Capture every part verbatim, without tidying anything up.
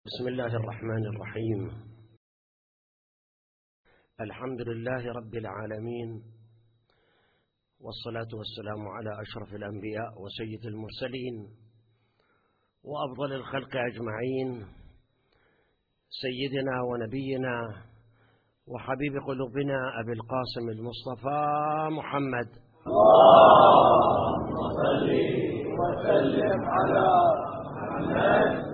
بسم الله الرحمن الرحيم. الحمد لله رب العالمين، والصلاة والسلام على أشرف الأنبياء وسيد المرسلين وأفضل الخلق أجمعين، سيدنا ونبينا وحبيب قلوبنا أبي القاسم المصطفى محمد، اللهم صل وسلم على محمد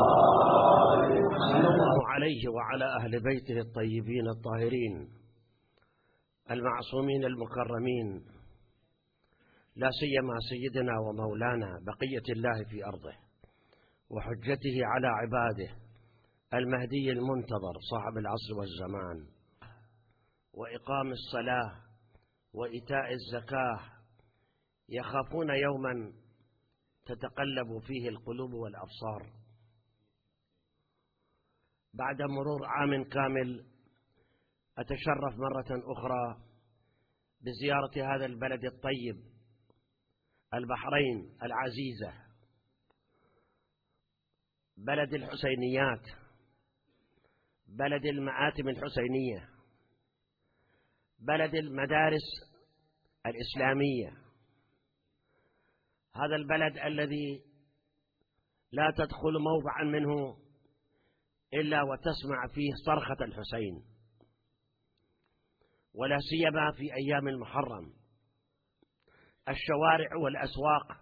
صلى الله عليه وعلى أهل بيته الطيبين الطاهرين المعصومين المكرمين، لا سيما سيدنا ومولانا بقية الله في أرضه وحجته على عباده المهدي المنتظر صاحب العصر والزمان، وإقام الصلاة وإيتاء الزكاة، يخافون يوما تتقلب فيه القلوب والأبصار. بعد مرور عام كامل أتشرف مرة أخرى بزيارة هذا البلد الطيب، البحرين العزيزة، بلد الحسينيات، بلد المآتم الحسينية، بلد المدارس الإسلامية، هذا البلد الذي لا تدخل موضعا منه إلا وتسمع فيه صرخة الحسين، ولا سيما في أيام المحرم، الشوارع والأسواق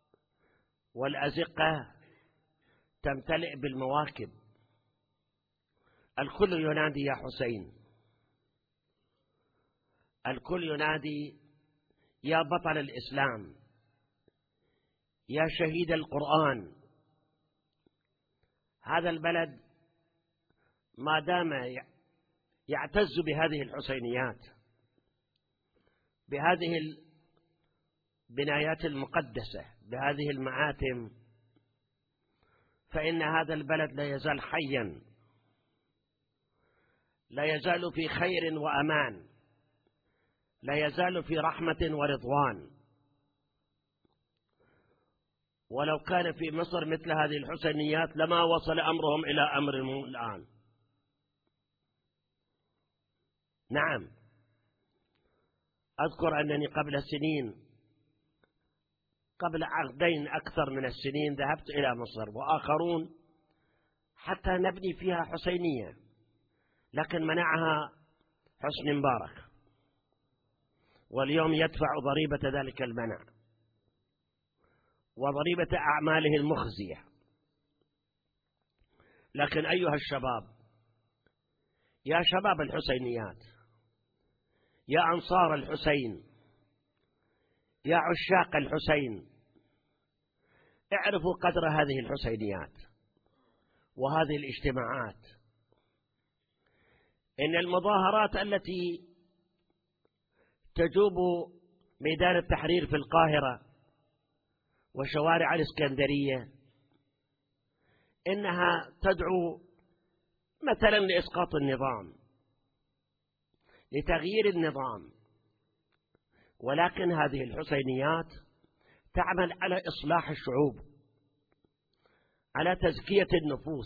والأزقة تمتلئ بالمواكب، الكل ينادي يا حسين، الكل ينادي يا بطل الإسلام، يا شهيد القرآن. هذا البلد ما دام يعتز بهذه الحسينيات، بهذه البنايات المقدسة، بهذه المآتم، فإن هذا البلد لا يزال حيا، لا يزال في خير وأمان، لا يزال في رحمة ورضوان. ولو كان في مصر مثل هذه الحسينيات لما وصل أمرهم إلى أمرهم الآن. نعم، أذكر أنني قبل سنين، قبل عقدين أكثر من السنين، ذهبت إلى مصر وآخرون حتى نبني فيها حسينية، لكن منعها حسني مبارك، واليوم يدفع ضريبة ذلك المنع وضريبة أعماله المخزية. لكن أيها الشباب، يا شباب الحسينيات، يا أنصار الحسين، يا عشاق الحسين، اعرفوا قدر هذه الحسينيات وهذه الاجتماعات. إن المظاهرات التي تجوب ميدان التحرير في القاهرة وشوارع الإسكندرية إنها تدعو مثلا لإسقاط النظام، لتغيير النظام، ولكن هذه الحسينيات تعمل على إصلاح الشعوب، على تزكية النفوس.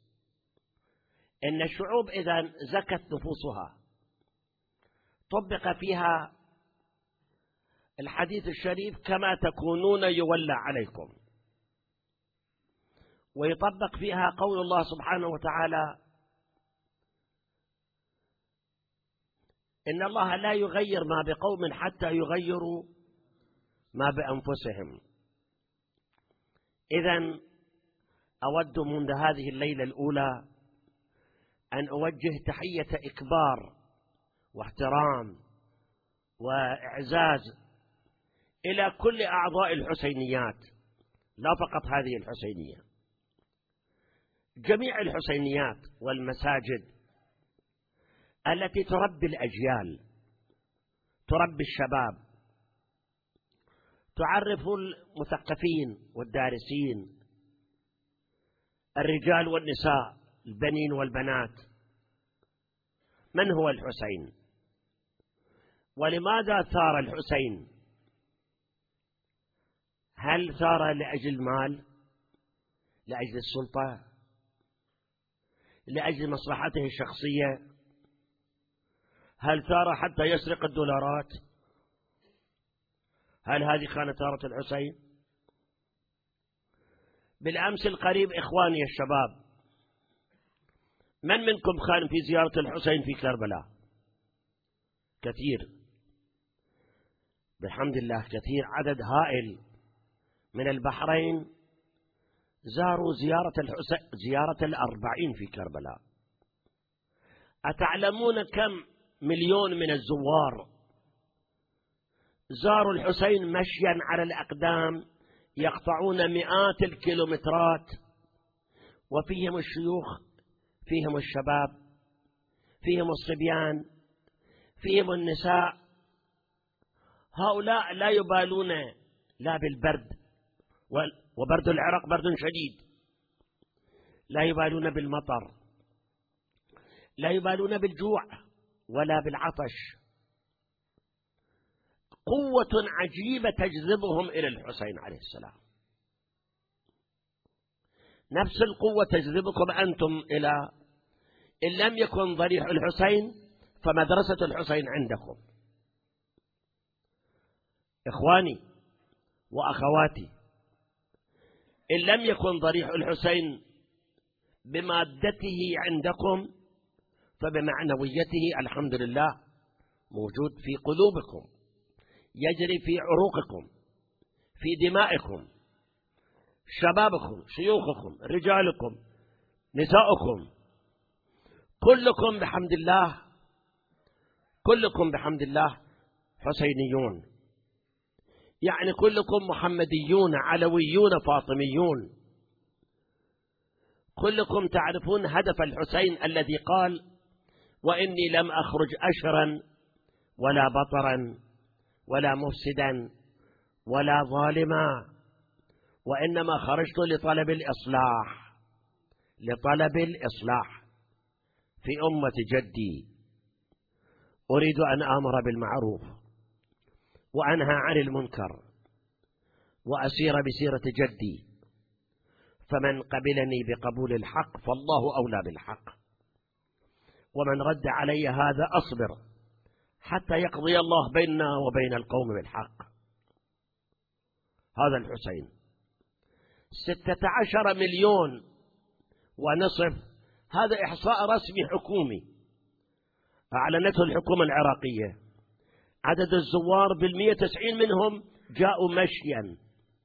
إن الشعوب إذا زكت نفوسها طبق فيها الحديث الشريف كما تكونون يولى عليكم، ويطبق فيها قول الله سبحانه وتعالى إن الله لا يغير ما بقوم حتى يغيروا ما بأنفسهم. إذن أود منذ هذه الليلة الأولى أن أوجه تحية إكبار واحترام وإعزاز إلى كل أعضاء الحسينيات، لا فقط هذه الحسينية، جميع الحسينيات والمساجد التي تربي الأجيال، تربي الشباب، تعرف المثقفين والدارسين، الرجال والنساء، البنين والبنات، من هو الحسين، ولماذا ثار الحسين؟ هل ثار لأجل المال، لأجل السلطة، لأجل مصلحته الشخصية؟ هل ثار حتى يسرق الدولارات؟ هل هذه كانت ثارة الحسين؟ بالأمس القريب إخواني الشباب، من منكم كان في زيارة الحسين في كربلاء؟ كثير بحمد الله، كثير، عدد هائل من البحرين زاروا زيارة الحسين، زيارة الأربعين في كربلاء. أتعلمون كم مليون من الزوار زاروا الحسين مشيا على الأقدام، يقطعون مئات الكيلومترات، وفيهم الشيوخ، فيهم الشباب، فيهم الصبيان، فيهم النساء. هؤلاء لا يبالون لا بالبرد، وبرد العراق برد شديد، لا يبالون بالمطر، لا يبالون بالجوع ولا بالعطش. قوة عجيبة تجذبهم إلى الحسين عليه السلام. نفس القوة تجذبكم أنتم إلى، إن لم يكن ضريح الحسين فمدرسة الحسين عندكم. إخواني وأخواتي، إن لم يكن ضريح الحسين بمادته عندكم فبمعنويته الحمد لله موجود في قلوبكم، يجري في عروقكم، في دمائكم، شبابكم، شيوخكم، رجالكم، نساؤكم، كلكم بحمد الله، كلكم بحمد الله حسينيون، يعني كلكم محمديون، علويون، فاطميون، كلكم تعرفون هدف الحسين الذي قال: وإني لم أخرج أشرا ولا بطرا ولا مفسدا ولا ظالما، وإنما خرجت لطلب الإصلاح، لطلب الإصلاح في أمة جدي. أريد أن آمر بالمعروف وأنهى عن المنكر وأسير بسيرة جدي، فمن قبلني بقبول الحق فالله أولى بالحق، ومن رد علي هذا أصبر حتى يقضي الله بيننا وبين القوم بالحق. هذا الحسين. ستة عشر مليون ونصف، هذا إحصاء رسمي حكومي أعلنته الحكومة العراقية. عدد الزوار بالمئة وتسعين منهم جاءوا مشيا،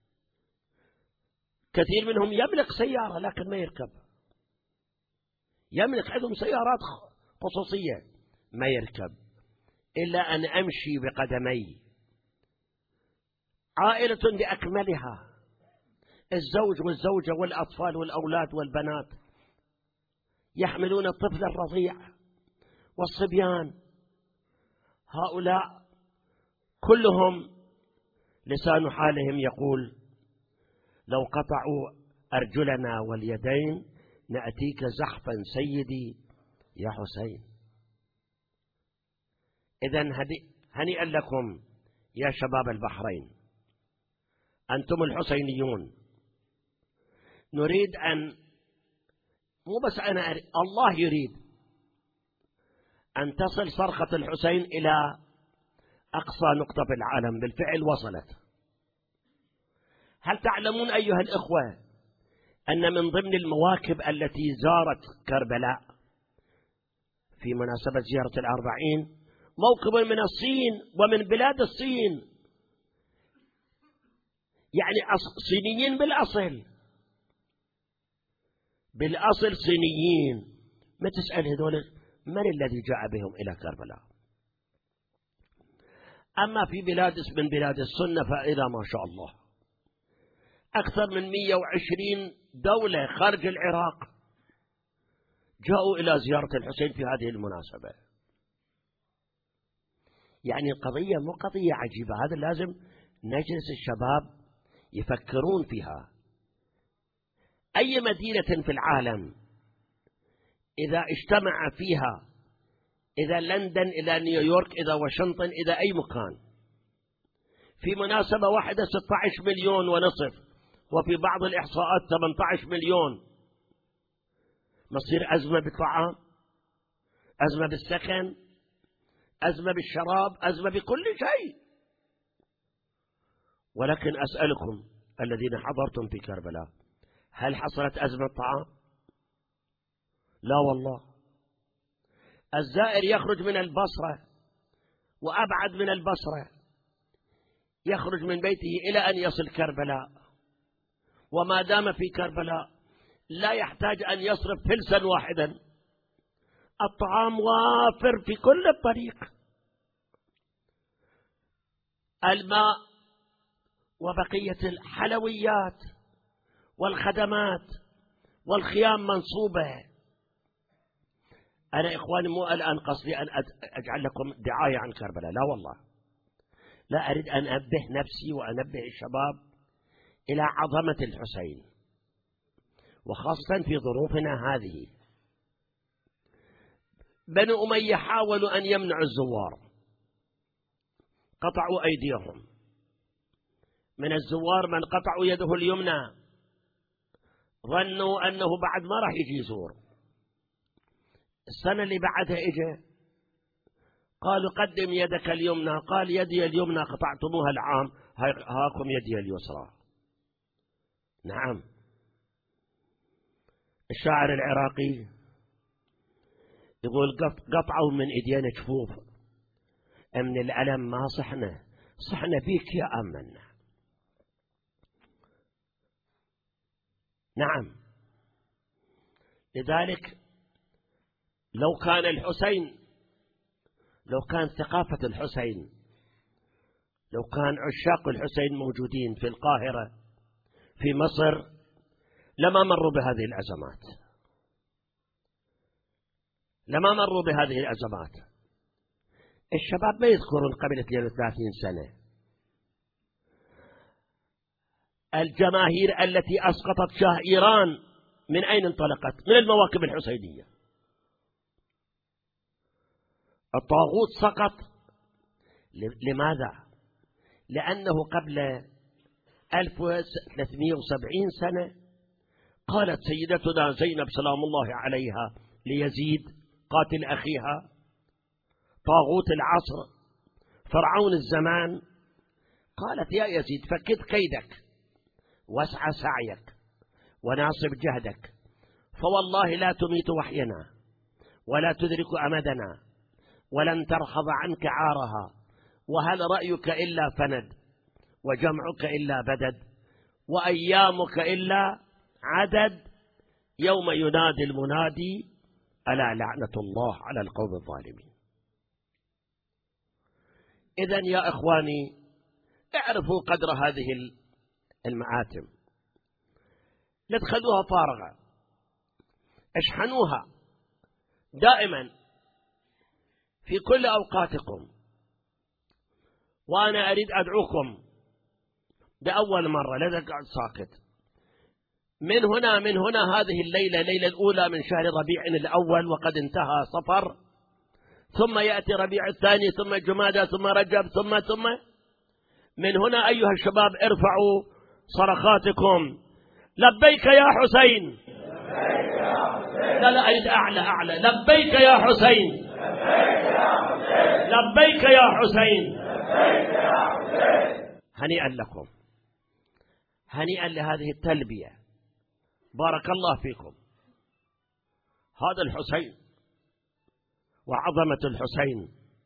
كثير منهم يملك سيارة لكن ما يركب، يملك عندهم سيارات خصوصية ما يركب، إلا أن أمشي بقدمي. عائلة بأكملها، الزوج والزوجة والأطفال والأولاد والبنات يحملون الطفل الرضيع والصبيان، هؤلاء كلهم لسان حالهم يقول: لو قطعوا أرجلنا واليدين نأتيك زحفا سيدي يا حسين. إذن هنيئا لكم يا شباب البحرين، أنتم الحسينيون. نريد أن، مو بس أنا أريد، الله يريد أن تصل صرخة الحسين إلى أقصى نقطة في العالم. بالفعل وصلت. هل تعلمون أيها الإخوة أن من ضمن المواكب التي زارت كربلاء في مناسبة زيارة الأربعين موكب من الصين ومن بلاد الصين، يعني صينيين بالأصل، بالأصل صينيين. ما تسأل هذول من الذي جاء بهم إلى كربلاء؟ أما في بلاد من بلاد السنة فإذا ما شاء الله أكثر من مئة وعشرين دولة خارج العراق جاءوا إلى زيارة الحسين في هذه المناسبة. يعني القضية مو قضية عجيبة، هذا لازم نجلس الشباب يفكرون فيها. أي مدينة في العالم إذا اجتمع فيها، إذا لندن، إذا نيويورك، إذا واشنطن، إذا أي مكان، في مناسبة واحدة ستة عشر مليون ونصف، وفي بعض الإحصاءات ثمانية عشر مليون، مصير أزمة بالطعام، أزمة بالسكن، أزمة بالشراب، أزمة بكل شيء. ولكن أسألكم الذين حضرتم في كربلاء، هل حصلت أزمة طعام؟ لا والله. الزائر يخرج من البصرة وأبعد من البصرة، يخرج من بيته إلى أن يصل كربلاء، وما دام في كربلاء لا يحتاج أن يصرف فلسا واحدا، الطعام وافر في كل الطريق، الماء وبقية الحلويات والخدمات والخيام منصوبة. أنا إخواني مو الآن قصدي أن أجعل لكم دعاية عن كربلاء، لا والله، لا أريد أن أنبه نفسي وأنبه الشباب إلى عظمة الحسين، وخاصة في ظروفنا هذه. بنو أمية حاولوا أن يمنعوا الزوار، قطعوا أيديهم. من الزوار من قطعوا يده اليمنى، ظنوا أنه بعد ما راح يجي يزور. السنة اللي بعدها إجا، قالوا قدم يدك اليمنى، قال يدي اليمنى قطعتموها العام، هاكم يدي اليسرى. نعم. الشاعر العراقي يقول قطعوا من إيدينا جفوف، من الألم ما صحنا، صحنا بيك يا أمنا. نعم. لذلك لو كان الحسين، لو كان ثقافة الحسين، لو كان عشاق الحسين موجودين في القاهرة في مصر، لما مروا بهذه الأزمات، لما مروا بهذه الأزمات. الشباب ما يذكرون قبل اثنين وثلاثين سنة الجماهير التي أسقطت شاه إيران من أين انطلقت؟ من المواكب الحسينية. الطاغوت سقط. لماذا؟ لأنه قبل ألف وثلاثمائة وسبعين سنة قالت سيدتنا زينب سلام الله عليها ليزيد قاتل أخيها، طاغوت العصر فرعون الزمان، قالت يا يزيد فكت كيدك واسعى سعيك وناصب جهدك، فوالله لا تميت وحينا ولا تدرك أمدنا ولن ترحض عنك عارها، وهل رأيك إلا فند وجمعك إلا بدد وأيامك إلا عدد، يوم ينادي المنادي ألا لعنة الله على القوم الظالمين. إذن يا إخواني اعرفوا قدر هذه المآتم، لا تخلوها فارغة، اشحنوها دائما في كل أوقاتكم. وأنا أريد أدعوكم لأول مرة، لا تقعد ساكت. من هنا من هنا هذه الليلة، الليلة الأولى من شهر ربيع الأول وقد انتهى صفر، ثم يأتي ربيع الثاني، ثم جمادى، ثم رجب، ثم ثم من هنا أيها الشباب ارفعوا صرخاتكم، لبيك يا حسين. لبيك يا حسين. لا لا أريد أعلى أعلى، لبيك يا حسين. لبيك يا حسين. لبيك يا حسين. لبيك يا حسين. هنيئا لكم، هنيئا لهذه التلبية، بارك الله فيكم. هذا الحسين وعظمة الحسين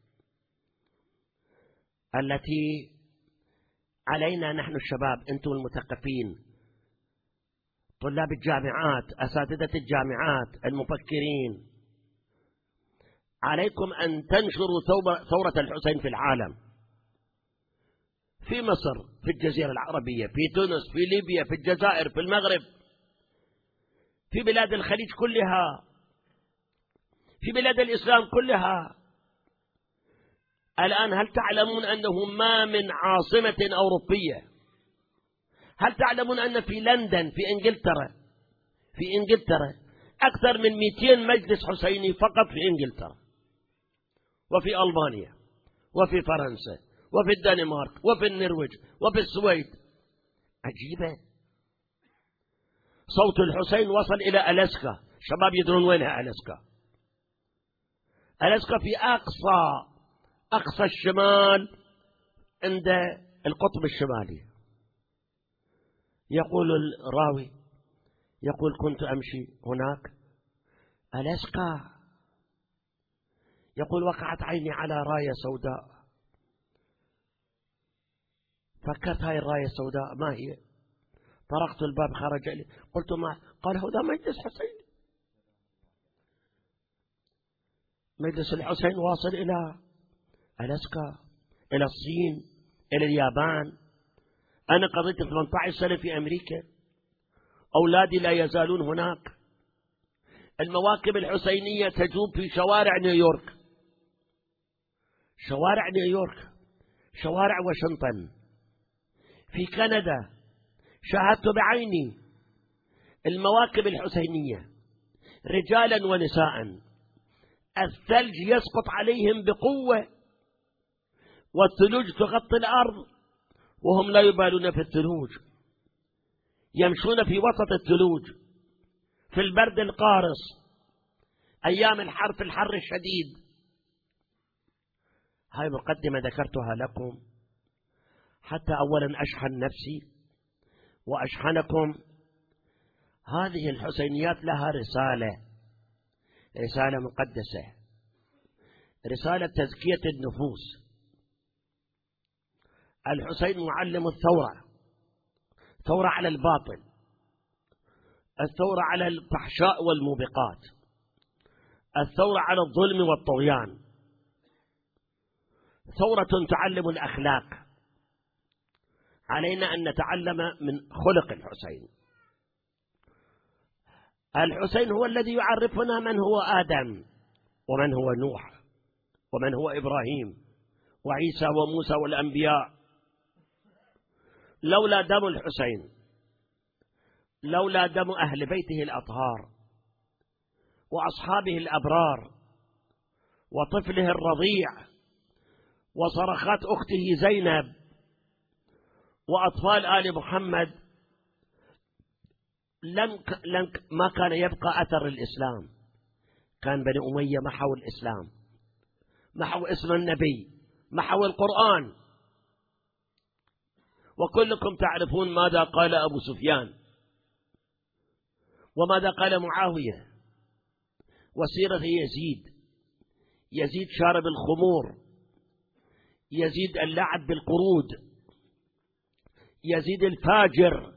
التي علينا نحن الشباب، أنتم المثقفين، طلاب الجامعات، أساتذة الجامعات، المفكرين، عليكم أن تنشروا ثورة الحسين في العالم، في مصر، في الجزيرة العربية، في تونس، في ليبيا، في الجزائر، في المغرب، في بلاد الخليج كلها، في بلاد الإسلام كلها. الآن هل تعلمون أنه ما من عاصمة أوروبية، هل تعلمون أن في لندن، في إنجلترا، في إنجلترا أكثر من مئتين مجلس حسيني فقط في إنجلترا، وفي ألمانيا، وفي فرنسا، وفي الدنمارك، وفي النرويج، وفي السويد. عجيبة. صوت الحسين وصل إلى ألاسكا، شباب يدرون وينها ألاسكا؟ ألاسكا في أقصى أقصى الشمال عند القطب الشمالي. يقول الراوي، يقول كنت أمشي هناك ألاسكا، يقول وقعت عيني على راية سوداء، فكرت هاي الراية السوداء ما هي؟ طرقت الباب، خرج لي، قلت ما؟ قال هذا مجلس حسين. مجلس الحسين واصل إلى ألاسكا، إلى الصين، إلى اليابان. أنا قضيت ثمانية عشر سنة في أمريكا، أولادي لا يزالون هناك. المواكب الحسينية تجوب في شوارع نيويورك، شوارع نيويورك، شوارع واشنطن. في كندا شاهدت بعيني المواكب الحسينية رجالا ونساء، الثلج يسقط عليهم بقوة والثلوج تغطي الأرض وهم لا يبالون في الثلوج، يمشون في وسط الثلوج في البرد القارص أيام الحر، في الحر الشديد. هاي مقدمة ذكرتها لكم حتى أولا أشحن نفسي وأشحنكم. هذه الحسينيات لها رسالة، رسالة مقدسة، رسالة تزكية النفوس. الحسين معلم الثورة، ثورة على الباطل، الثورة على الفحشاء والموبقات، الثورة على الظلم والطغيان، ثورة تعلم الأخلاق. علينا أن نتعلم من خلق الحسين. الحسين هو الذي يعرفنا من هو آدم ومن هو نوح ومن هو إبراهيم وعيسى وموسى والأنبياء. لولا دم الحسين، لولا دم أهل بيته الأطهار وأصحابه الأبرار وطفله الرضيع وصرخات أخته زينب وأطفال آل محمد، لم لم ما كان يبقى أثر الإسلام. كان بني أمية محوا الإسلام، محوا اسم النبي، محوا القرآن. وكلكم تعرفون ماذا قال أبو سفيان وماذا قال معاوية، وسيرة يزيد. يزيد شارب الخمور، يزيد اللعب بالقرود، يزيد الفاجر.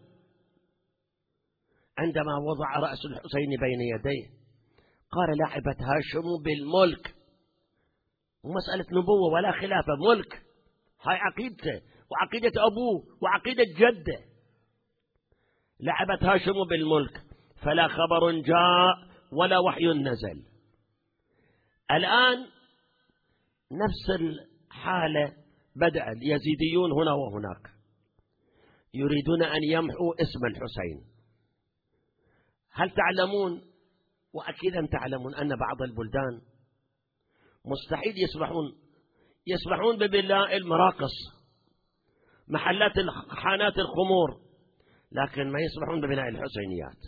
عندما وضع رأس الحسين بين يديه قال لعبت هاشم بالملك، ومسألة نبوة ولا خلافة، ملك. هاي عقيدته وعقيدة أبوه وعقيدة جده. لعبت هاشم بالملك فلا خبر جاء ولا وحي نزل. الآن نفس الحالة بدأ اليزيديون هنا وهناك، يريدون أن يمحوا اسم الحسين. هل تعلمون، وأكيدا تعلمون، أن بعض البلدان مستحيل يسمحون يسمحون ببناء المراقص، محلات خانات الخمور، لكن ما يسمحون ببناء الحسينيات،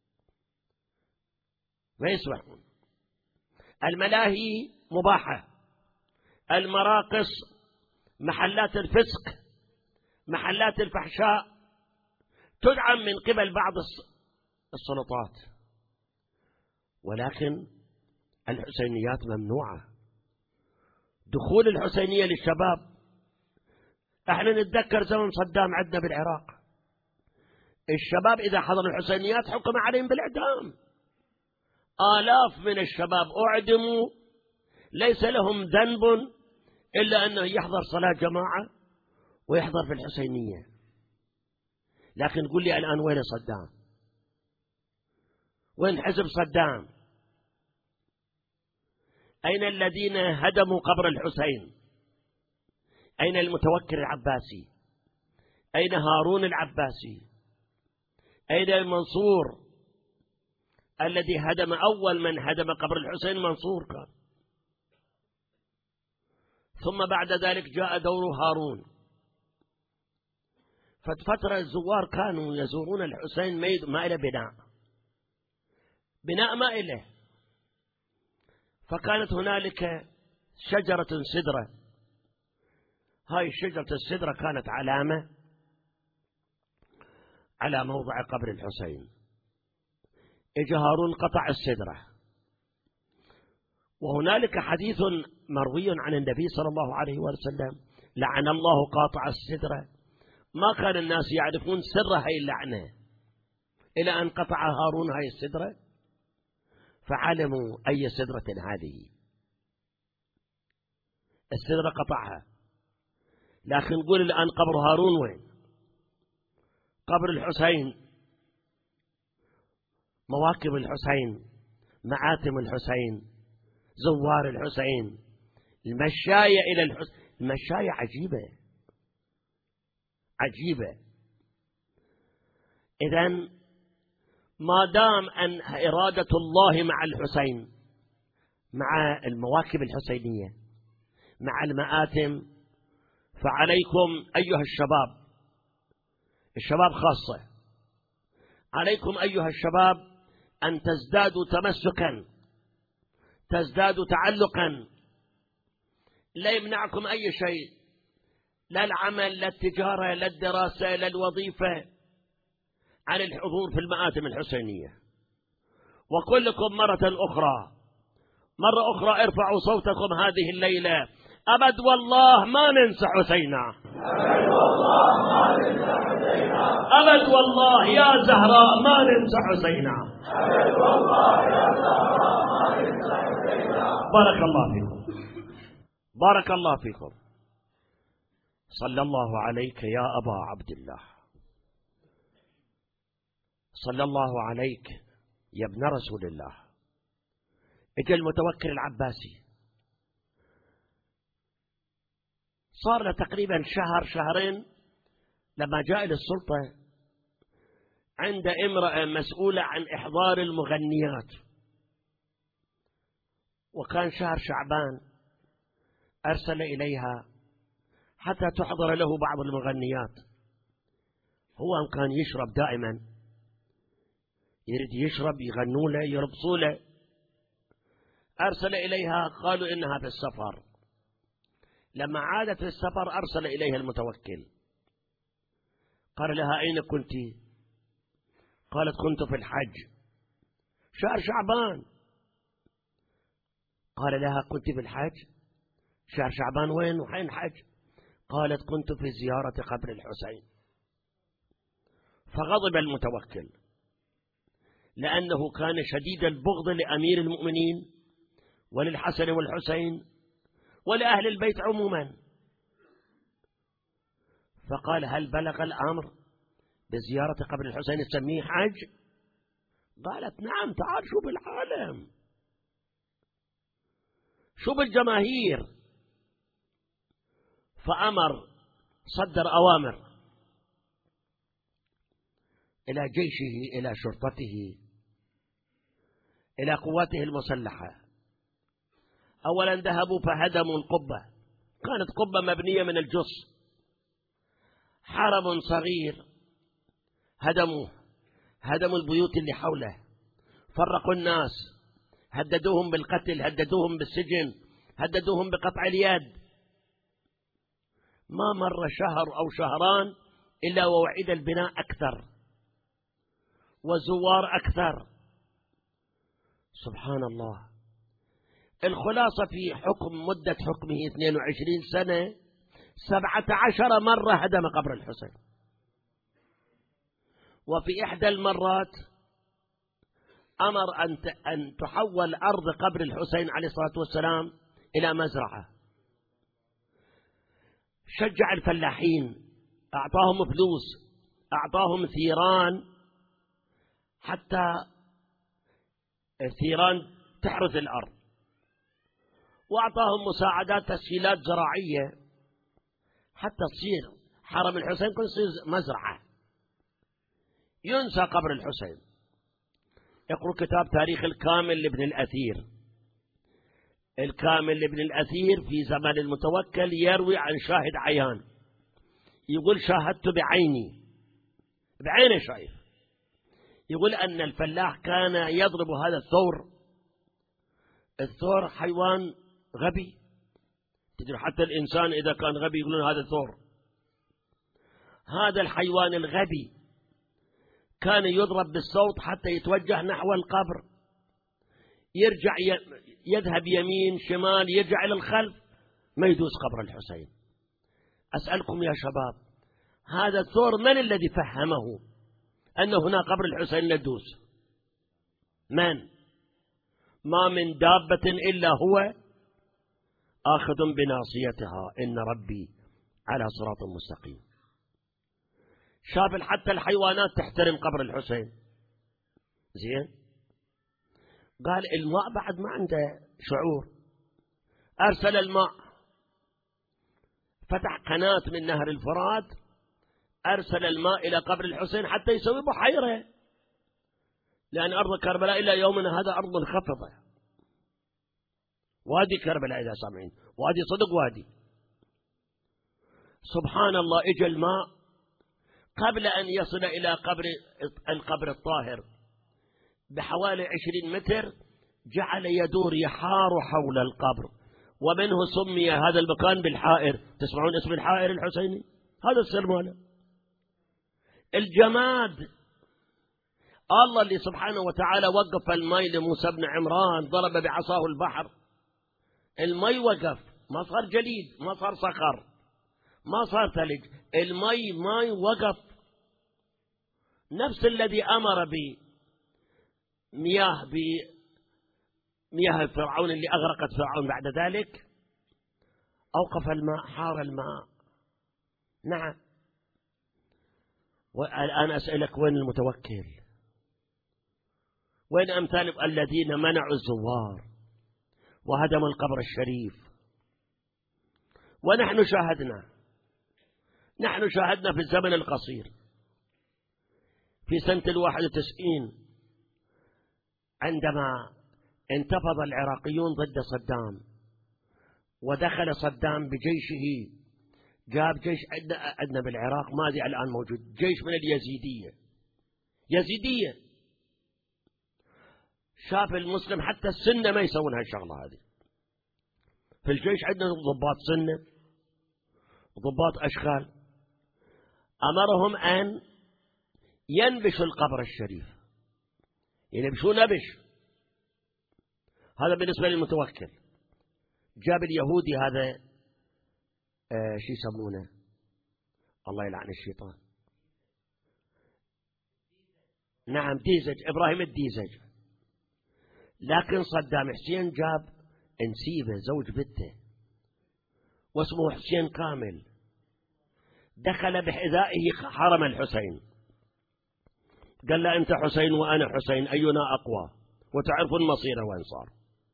ما يسمحون. الملاهي مباحة، المراقص، محلات الفسق، محلات الفحشاء تدعم من قبل بعض السلطات، ولكن الحسينيات ممنوعة. دخول الحسينية للشباب، احنا نتذكر زمن صدام عندنا بالعراق، الشباب إذا حضروا الحسينيات حكم عليهم بالإعدام. آلاف من الشباب أعدموا، ليس لهم ذنب إلا أنه يحضر صلاة جماعة ويحضر في الحسينية. لكن قل لي الآن وين صدام؟ وين حزب صدام؟ أين الذين هدموا قبر الحسين؟ أين المتوكل العباسي؟ أين هارون العباسي؟ أين المنصور الذي هدم؟ أول من هدم قبر الحسين منصور كان، ثم بعد ذلك جاء دور هارون. ففترة الزوار كانوا يزورون الحسين ما إلى بناء، بناء ما إله. فكانت هنالك شجرة سدرة، هاي الشجرة السدرة كانت علامة على موضع قبر الحسين. اجى هارون قطع السدرة، وهنالك حديث مروي عن النبي صلى الله عليه وسلم: لعن الله قاطع السدرة. ما كان الناس يعرفون سر هاي اللعنة إلى أن قطع هارون هاي السدرة، فعلموا أي سدرة هذه. السدرة قطعها، لكن نقول الآن قبر هارون وين؟ قبر الحسين، مواكب الحسين، معاتم الحسين، زوار الحسين، المشاية إلى الحسين. المشاية عجيبة عجيبة. إذن ما دام أن إرادة الله مع الحسين، مع المواكب الحسينية، مع المآتم، فعليكم أيها الشباب، الشباب خاصة، عليكم أيها الشباب أن تزدادوا تمسكا، تزدادوا تعلقا. لا يمنعكم أي شيء، لا العمل، لا التجارة، لا الدراسة، لا الوظيفة، عن الحضور في المآتم الحسينية. وكلكم مرة أخرى مرة أخرى ارفعوا صوتكم هذه الليلة: أبد والله ما ننسى حسينا، أبد والله ما ننسى حسينا، أبد والله يا زهراء ما ننسى حسينا، أبد والله يا زهراء ما ننسى حسينا. بارك الله فيكم، بارك الله فيكم. صلى الله عليك يا أبا عبد الله، صلى الله عليك يا ابن رسول الله. اجى المتوكل العباسي، صار له تقريبا شهر شهرين لما جاء إلى السلطة، عند امرأة مسؤولة عن إحضار المغنيات، وكان شهر شعبان، أرسل إليها حتى تحضر له بعض المغنيات. هو كان يشرب دائما، يريد يشرب، يغنوا له، يرقصوا له. أرسل إليها، قالوا إنها في السفر. لما عادت في السفر أرسل إليها المتوكل، قال لها: أين كنت؟ قالت: كنت في الحج شهر شعبان. قال لها: كنت في الحج شهر شعبان وين وحين حج؟ قالت: كنت في زيارة قبر الحسين. فغضب المتوكل، لأنه كان شديد البغض لأمير المؤمنين وللحسن والحسين ولأهل البيت عموما. فقال: هل بلغ الأمر بزيارة قبر الحسين تسميه حج؟ قالت: نعم، تعال شوف العالم، شوف الجماهير. فأمر، صدر أوامر إلى جيشه، إلى شرطته، إلى قواته المسلحة. أولا ذهبوا فهدموا القبة، كانت قبة مبنية من الجص، حرم صغير، هدموه، هدموا البيوت اللي حوله، فرقوا الناس، هددوهم بالقتل، هددوهم بالسجن، هددوهم بقطع اليد. ما مر شهر أو شهران إلا ووعد البناء أكثر وزوار أكثر. سبحان الله. الخلاصة في حكم مدة حكمه اثنين وعشرين سنة، سبعة عشر مرة هدم قبر الحسين. وفي إحدى المرات أمر أن تحول أرض قبر الحسين عليه الصلاة والسلام إلى مزرعة. شجع الفلاحين، أعطاهم فلوس، أعطاهم ثيران، حتى الثيران تحرث الأرض، وأعطاهم مساعدات، تسهيلات زراعية، حتى تصير حرم الحسين كل يصير مزرعة. ينسى قبر الحسين. يقرأ كتاب تاريخ الكامل لابن الأثير. الكامل لابن الأثير في زمن المتوكل يروي عن شاهد عيان، يقول: شاهدت بعيني، بعيني شايف، يقول أن الفلاح كان يضرب هذا الثور. الثور حيوان غبي، تدري حتى الإنسان إذا كان غبي يقولون هذا ثور. هذا الحيوان الغبي كان يضرب بالصوت حتى يتوجه نحو القبر، يرجع يذهب يمين شمال، يرجع إلى الخلف، ما يدوس قبر الحسين. أسألكم يا شباب، هذا الثور من الذي فهمه أن هنا قبر الحسين ندوس؟ من؟ ما من دابة إلا هو آخذ بناصيتها، إن ربي على صراط مستقيم. شاف حتى الحيوانات تحترم قبر الحسين. زين، قال الماء بعد ما عنده شعور، أرسل الماء، فتح قناة من نهر الفرات، أرسل الماء إلى قبر الحسين حتى يسوي بحيرة، لأن أرض كربلاء إلى يومنا هذا أرض منخفضة. وادي كربلاء إذا سامعين، وادي صدق وادي. سبحان الله، إجا الماء قبل أن يصل إلى قبر القبر الطاهر بحوالي عشرين متر، جعل يدور يحار حول القبر، ومنه سمي هذا المكان بالحائر. تسمعون اسم الحائر الحسيني؟ هذا السر ماله. الجماد الله اللي سبحانه وتعالى وقف المي لموسى بن عمران، ضرب بعصاه البحر، المي وقف، ما صار جليد، ما صار صخر، ما صار ثلج، المي ماي وقف. نفس الذي أمر بمياه بمياه فرعون اللي أغرقت فرعون، بعد ذلك أوقف الماء، حار الماء. نعم. والآن أسألك، وين المتوكل؟ وين أمثال الذين منعوا الزوار وهدموا القبر الشريف؟ ونحن شاهدنا نحن شاهدنا في الزمن القصير، في سنة الواحد وتسعين، عندما انتفض العراقيون ضد صدام، ودخل صدام بجيشه، جاب جيش عندنا عندنا بالعراق، ما أدري الآن موجود، جيش من اليزيدية، يزيدية. شاف المسلم حتى السنة ما يسوون هالشغلة هذه. في الجيش عندنا ضباط سنة، ضباط أشغال، أمرهم أن ينبشوا القبر الشريف، ينبشوا نبش. هذا بالنسبة للمتوكل. جاب اليهودي هذا آه شو يسمونه، الله يلعن الشيطان، نعم ديزج، إبراهيم الديزج. لكن صدام حسين جاب انسيبه زوج بنته واسمه حسين كامل، دخل بحذائه حرم الحسين، قال له أنت حسين وأنا حسين، أينا أقوى؟ وتعرفون مصيره وين صار.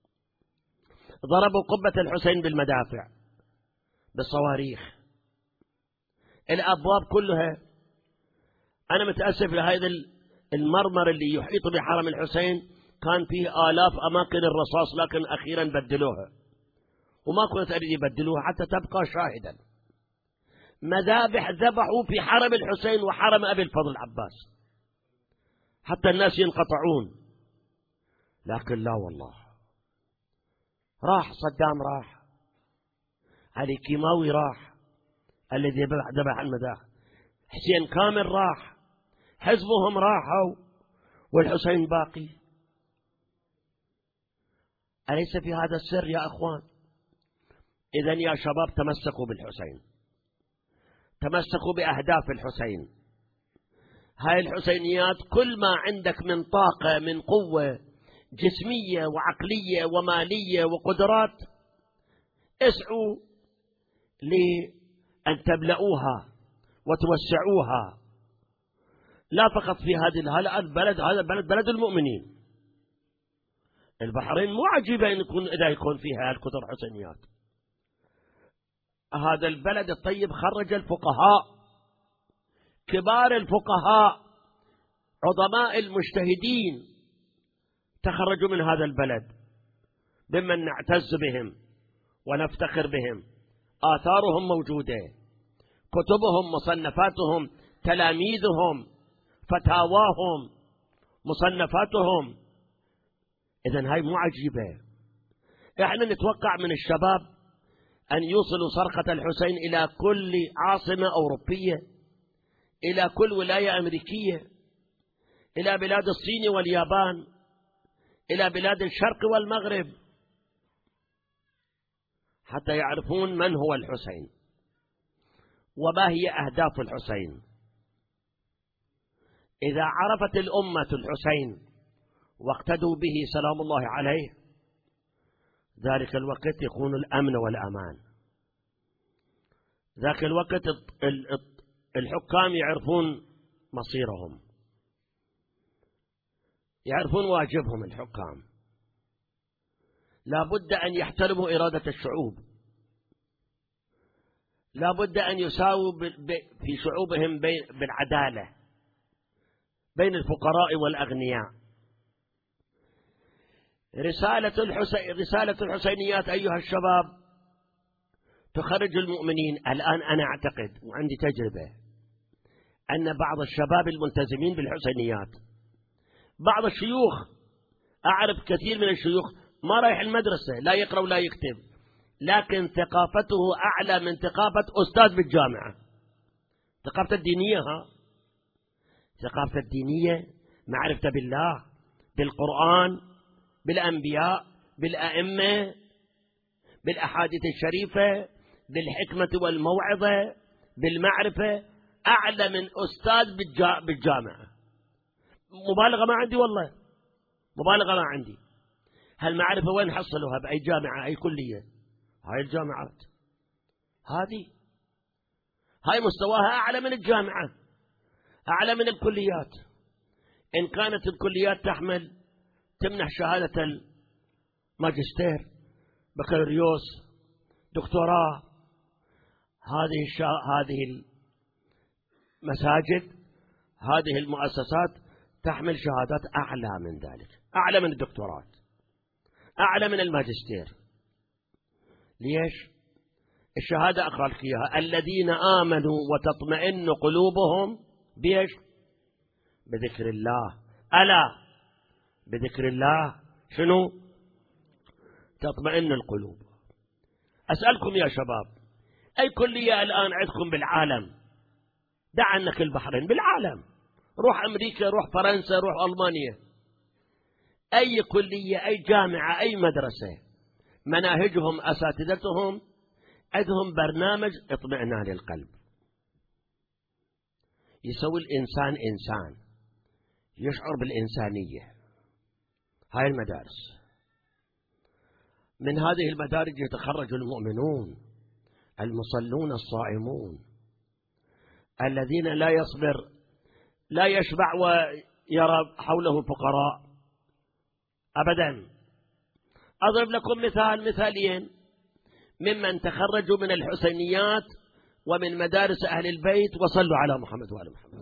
ضربوا قبة الحسين بالمدافع، بالصواريخ، الأبواب كلها. أنا متأسف لهذا المرمر اللي يحيط بحرم الحسين، كان فيه آلاف أماكن الرصاص، لكن أخيرا بدلوها، وما كنت أريد يبدلوها حتى تبقى شاهدا. مذابح ذبحوا في حرم الحسين وحرم أبي الفضل العباس حتى الناس ينقطعون، لكن لا والله، راح صدام، راح علي كيماوي، راح الذي ذبح المذابح، حسين كامل راح، حزبهم راحوا، والحسين باقي. أليس في هذا السر يا أخوان؟ إذن يا شباب، تمسكوا بالحسين، تمسكوا بأهداف الحسين. هاي الحسينيات، كل ما عندك من طاقة، من قوة جسمية وعقلية ومالية وقدرات، اسعوا لأن تبلؤوها وتوسعوها، لا فقط في هذه البلد، هذا البلد بلد المؤمنين. البحرين مو عجيبة أن يكون إذا يكون فيها الكثر حسينيات. هذا البلد الطيب خرج الفقهاء، كبار الفقهاء، عظماء المجتهدين، تخرجوا من هذا البلد، ممن نعتز بهم ونفتخر بهم. آثارهم موجودة، كتبهم، مصنفاتهم، تلاميذهم، فتاواهم، مصنفاتهم. إذن هاي مو عجيبة. إحنا نتوقع من الشباب أن يوصلوا صرخة الحسين إلى كل عاصمة أوروبية، إلى كل ولاية أمريكية، إلى بلاد الصين واليابان، إلى بلاد الشرق والمغرب، حتى يعرفون من هو الحسين وما هي أهداف الحسين. إذا عرفت الأمة الحسين واقتدوا به سلام الله عليه، ذلك الوقت يكون الأمن والأمان. ذاك الوقت الحكام يعرفون مصيرهم، يعرفون واجبهم. الحكام لا بد أن يحترموا إرادة الشعوب، لا بد أن يساووا في شعوبهم بالعدالة بين الفقراء والأغنياء. رسالة الحسين رسالة الحسينيات أيها الشباب تخرج المؤمنين. الآن أنا أعتقد وعندي تجربة أن بعض الشباب الملتزمين بالحسينيات، بعض الشيوخ، أعرف كثير من الشيوخ ما رايح المدرسة، لا يقرأ ولا يكتب، لكن ثقافته أعلى من ثقافة أستاذ بالجامعة. ثقافته الدينية، ها ثقافته الدينية، معرفته بالله، بالقرآن، بالأنبياء، بالأئمة، بالأحاديث الشريفة، بالحكمة والموعظة، بالمعرفة، أعلى من أستاذ بالجامعة. مبالغة ما عندي، والله مبالغة ما عندي. هالمعرفة وين حصلوها؟ بأي جامعة، أي كلية؟ هاي الجامعات هذه هاي مستواها أعلى من الجامعة، أعلى من الكليات. إن كانت الكليات تحمل تمنح شهادة الماجستير، بكالوريوس، دكتوراه، هذه الشا... هذه المساجد، هذه المؤسسات تحمل شهادات أعلى من ذلك، أعلى من الدكتوراه، أعلى من الماجستير. ليش؟ الشهادة أقرأ لك إياها: الذين آمنوا وتطمئن قلوبهم بيش؟ بذكر الله. ألا بذكر الله شنو؟ تطمئن القلوب. أسألكم يا شباب، أي كلية الآن عندكم بالعالم؟ دع عنك البحرين، بالعالم، روح أمريكا، روح فرنسا، روح ألمانيا، أي كلية، أي جامعة، أي مدرسة، مناهجهم، أساتذتهم عندهم برنامج اطمئنان للقلب، يسوي الإنسان إنسان، يشعر بالإنسانية. هاي المدارس، من هذه المدارج يتخرج المؤمنون المصلون الصائمون الذين لا يصبر، لا يشبع ويرى حوله الفقراء أبدا. أضرب لكم مثال مثالين ممن تخرجوا من الحسينيات ومن مدارس أهل البيت، وصلوا على محمد وآل محمد.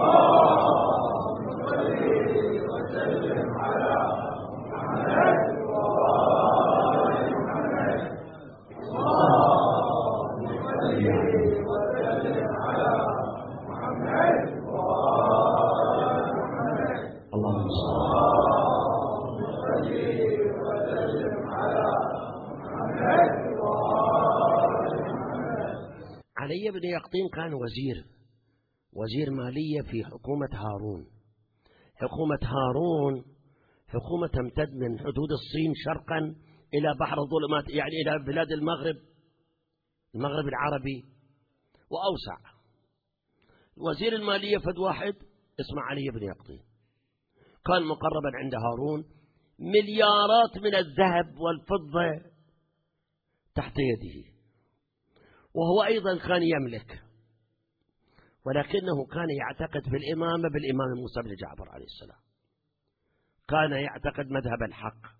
علي بن يقطين كان وزير وزير مالية في حكومة هارون. حكومة هارون حكومة تمتد من حدود الصين شرقا إلى بحر الظلمات، يعني إلى بلاد المغرب، المغرب العربي وأوسع. وزير المالية فد واحد اسمه علي بن يقطين، كان مقربا عند هارون، مليارات من الذهب والفضة تحت يده، وهو أيضا كان يملك، ولكنه كان يعتقد في الإمامة بالإمام موسى بن جعفر عليه السلام، كان يعتقد مذهب الحق.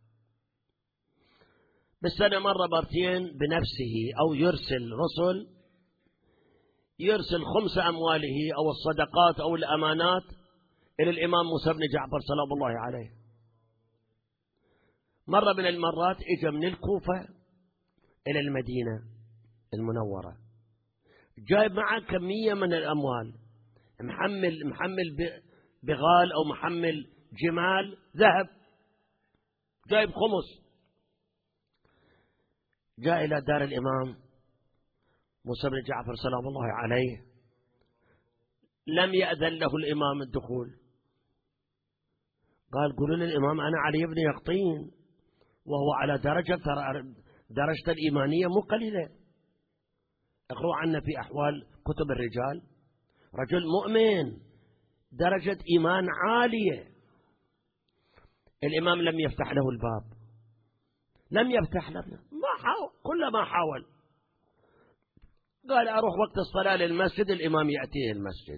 بالسنة مرة مرتين بنفسه أو يرسل رسل، يرسل خمس أمواله أو الصدقات أو الأمانات إلى الإمام موسى بن جعفر سلام الله عليه. مرة من المرات إجا من الكوفة إلى المدينة المنورة، جايب معه كمية من الأموال، محمل محمل بغال أو محمل جمال ذهب، جايب خمس. جاء إلى دار الإمام موسى بن جعفر سلام الله عليه، لم يأذن له الإمام الدخول. قال قولوا للإمام أنا علي بن يقطين، وهو على درجة درجة الإيمانية مو قليلة. اقرأوا عنا في أحوال كتب الرجال، رجل مؤمن درجة إيمان عالية. الإمام لم يفتح له الباب، لم يفتح له، ما حاول، كل ما حاول. قال أروح وقت الصلاة للمسجد، الإمام يأتيه المسجد.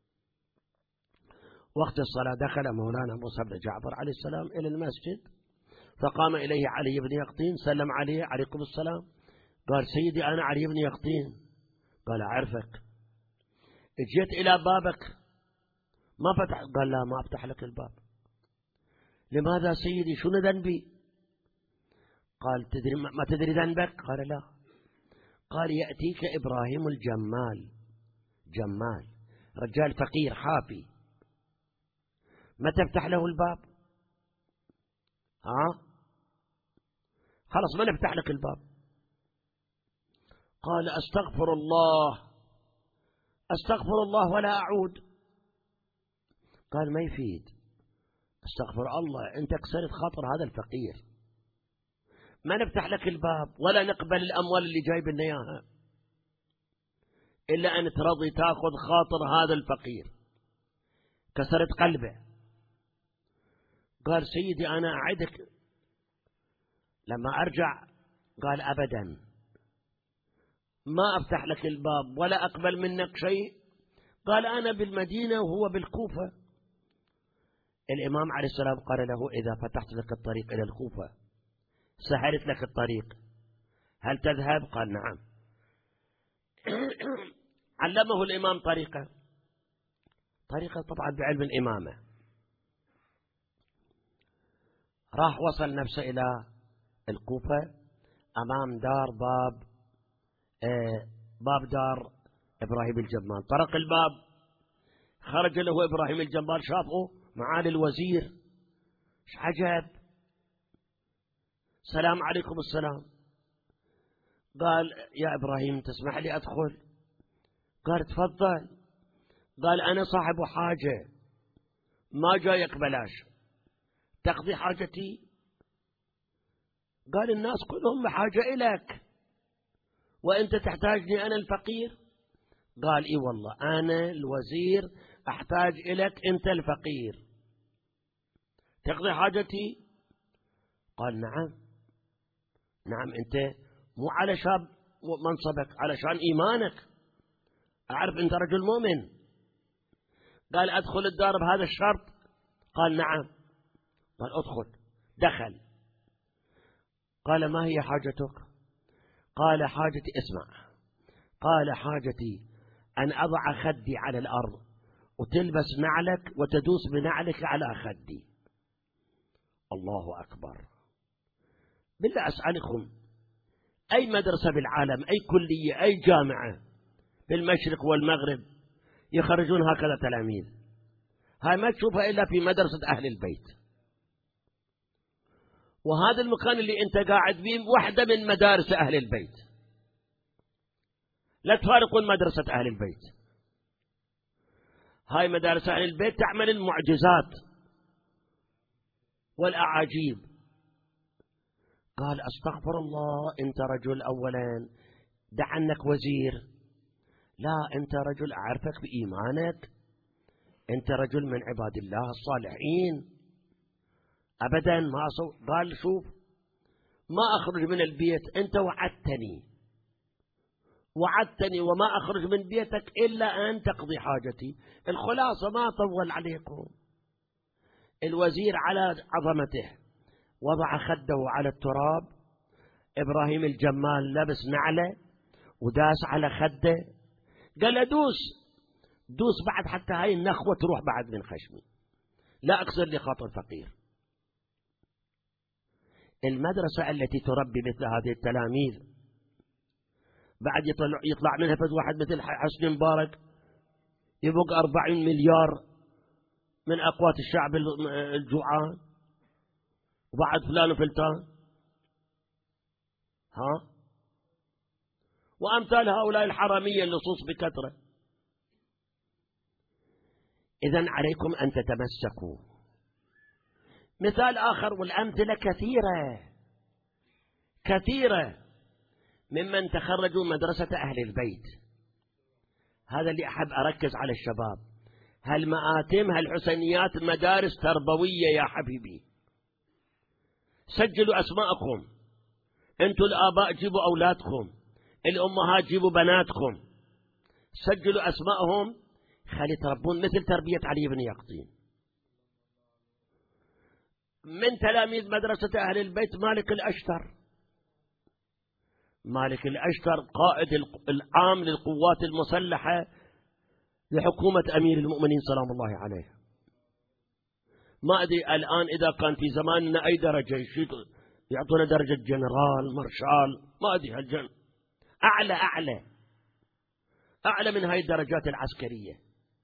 وقت الصلاة دخل مولانا موسى بن جعفر عليه السلام إلى المسجد، فقام إليه علي بن يقطين، سلم عليه، عليكم السلام. قال سيدي أنا علي بن يقطين. قال أعرفك، جيت إلى بابك ما فتح. قال لا ما أفتح لك الباب. لماذا سيدي؟ شنو ذنبي؟ قال تدري ما تدري ذنبك؟ قال لا. قال يأتيك إبراهيم الجمال، جمال رجال فقير حافي، ما تفتح له الباب؟ ها خلاص ما نفتح لك الباب. قال أستغفر الله، أستغفر الله ولا أعود. قال ما يفيد، استغفر الله، أنت كسرت خاطر هذا الفقير، ما نفتح لك الباب ولا نقبل الأموال اللي جايب لنا إياها إلا أن ترضي تأخذ خاطر هذا الفقير. كسرت قلبه. قال سيدي أنا أعدك لما أرجع. قال أبدا ما أفتح لك الباب ولا أقبل منك شيء. قال أنا بالمدينة وهو بالكوفة. الإمام عليه السلام قال له إذا فتحت لك الطريق إلى الكوفة، سهلت لك الطريق، هل تذهب؟ قال نعم. علمه الإمام طريقة، طريقة طبعا بعلم الإمامة. راح وصل نفسه إلى الكوفة، أمام دار باب آه باب دار إبراهيم الجمال. طرق الباب، خرج له إبراهيم الجمال، شافه معالي الوزير، ايش عجب، سلام عليكم السلام. قال يا إبراهيم تسمح لي أدخل؟ قال تفضل. قال أنا صاحب حاجة، ما جايك بلاش، تقضي حاجتي؟ قال الناس كلهم بحاجة إليك وأنت تحتاجني أنا الفقير؟ قال إي والله أنا الوزير أحتاج إليك أنت الفقير، تقضي حاجتي؟ قال نعم. نعم أنت مو علشان منصبك، علشان إيمانك، أعرف أنت رجل مؤمن. قال أدخل الدار بهذا الشرط؟ قال نعم. قال أدخل. دخل. قال ما هي حاجتك؟ قال حاجتي، اسمع، قال حاجتي أن أضع خدي على الأرض وتلبس نعلك وتدوس بنعلك على خدي. الله أكبر. بالله أسألكم، أي مدرسة بالعالم، أي كلية، أي جامعة بالمشرق والمغرب يخرجون هكذا تلاميذ؟ هاي ما تشوفها إلا في مدرسة أهل البيت. وهذا المكان اللي أنت قاعد فيه واحدة من مدارس أهل البيت، لا تفارقون مدرسة أهل البيت. هاي مدارس أهل البيت تعمل المعجزات والأعاجيب. قال أستغفر الله، أنت رجل أولا دع عنك وزير، لا أنت رجل أعرفك بإيمانك، أنت رجل من عباد الله الصالحين أبدا ما أصو. قال شوف ما أخرج من البيت، أنت وعدتني وعدتني وما أخرج من بيتك إلا أن تقضي حاجتي. الخلاصة ما طول عليكم. الوزير على عظمته وضع خده على التراب، إبراهيم الجمال لبس نعله وداس على خده، قال له دوس دوس بعد حتى هاي النخوة تروح بعد من خشمي، لا أكسر لي خاطر فقير. المدرسة التي تربي مثل هذه التلاميذ بعد يطلع, يطلع منها فز واحد مثل حسني مبارك يبقى أربعين مليار من أقوات الشعب الجوعان، وبعد فلان وفلتان، ها، وأمثال هؤلاء الحرامية اللصوص بكثرة. إذن عليكم أن تتمسكوا. مثال آخر، والأمثلة كثيرة كثيرة ممن تخرجوا مدرسة أهل البيت. هذا اللي أحب أركز على الشباب. هالمآتم هالحسينيات مدارس تربوية يا حبيبي. سجلوا أسماءكم، أنتوا الآباء جيبوا أولادكم، الأمهات جيبوا بناتكم، سجلوا أسماءهم، خلي تربون مثل تربية علي بن يقطين. من تلاميذ مدرسة أهل البيت مالك الأشتر. مالك الأشتر قائد العام للقوات المسلحة لحكومة أمير المؤمنين سلام الله عليه. ما أدري الآن إذا كان في زماننا أي درجة يعطونا درجة جنرال مارشال، ما أدري هالجن أعلى أعلى أعلى من هاي الدرجات العسكرية،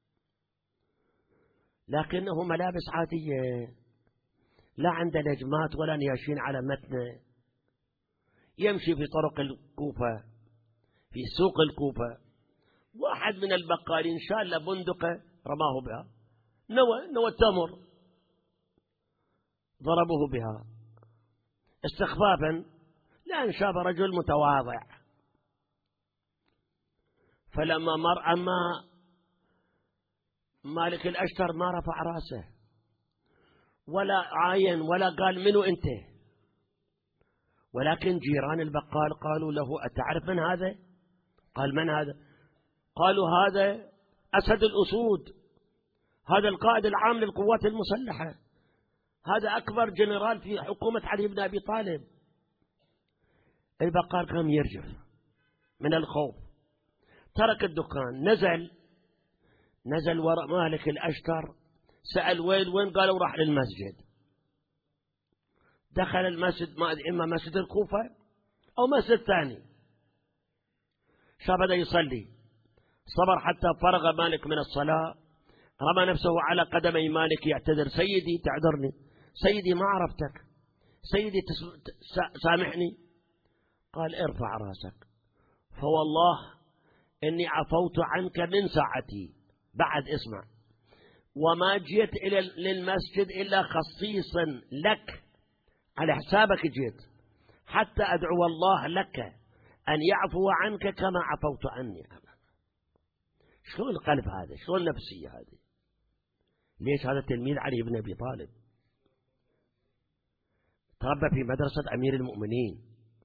لكنه ملابس عادية، لا عنده نجمات ولا نياشين على متنه، يمشي في طرق الكوفة في سوق الكوفة، واحد من البقالين شال بندقة رماه بها، نوى نوى التمر ضربوه بها استخفافا، لأن شاف رجل متواضع. فلما مر أما مالك الأشتر ما رفع راسه ولا عاين ولا قال منو أنت، ولكن جيران البقال قالوا له أتعرف من هذا؟ قال من هذا؟ قالوا هذا أسد الأسود، هذا القائد العام للقوات المسلحة، هذا أكبر جنرال في حكومة علي بن أبي طالب. البقال قام يرجف من الخوف، ترك الدكان، نزل نزل وراء مالك الأشتر، سأل وين وين، قالوا راح للمسجد. دخل المسجد، ما أدري إما مسجد الكوفة أو مسجد ثاني، شاب بدأ يصلي، صبر حتى فرغ مالك من الصلاة، رمى نفسه على قدمي مالك يعتذر، سيدي تعذرني، سيدي ما عرفتك، سيدي سامحني. قال ارفع راسك، فوالله إني عفوت عنك من ساعتي، بعد اسمع، وما جيت إلى للمسجد إلا خصيصا لك، على حسابك جيت، حتى أدعو الله لك أن يعفو عنك كما عفوت عني. شلون القلب هذا؟ شلون النفسية هذه؟ ليش هذا تلميذ علي بن أبي طالب تربى في مدرسة أمير المؤمنين.